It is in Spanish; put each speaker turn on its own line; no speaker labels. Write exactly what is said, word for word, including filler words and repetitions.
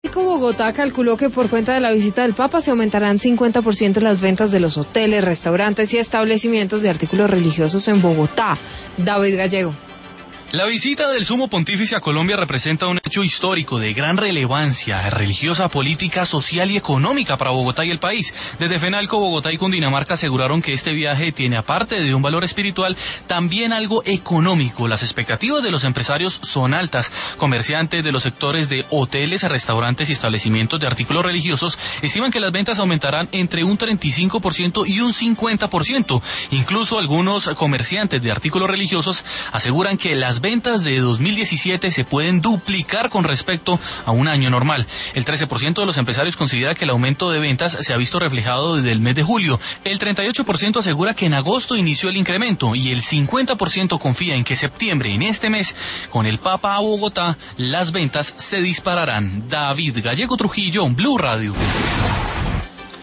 Bogotá calculó que por cuenta de la visita del Papa se aumentarán cincuenta por ciento las ventas de los hoteles, restaurantes y establecimientos de artículos religiosos en Bogotá. David Gallego.
La visita del Sumo Pontífice a Colombia representa un hecho histórico de gran relevancia religiosa, política, social y económica para Bogotá y el país. Desde FENALCO, Bogotá y Cundinamarca aseguraron que este viaje tiene, aparte de un valor espiritual, también algo económico. Las expectativas de los empresarios son altas. Comerciantes de los sectores de hoteles, restaurantes y establecimientos de artículos religiosos estiman que las ventas aumentarán entre un treinta y cinco por ciento y un cincuenta por ciento. Incluso algunos comerciantes de artículos religiosos aseguran que las ventas de dos mil diecisiete se pueden duplicar con respecto a un año normal. El trece por ciento de los empresarios considera que el aumento de ventas se ha visto reflejado desde el mes de julio. El treinta y ocho por ciento asegura que en agosto inició el incremento y el cincuenta por ciento confía en que septiembre, en este mes, con el Papa a Bogotá, las ventas se dispararán. David Gallego Trujillo, Blue Radio.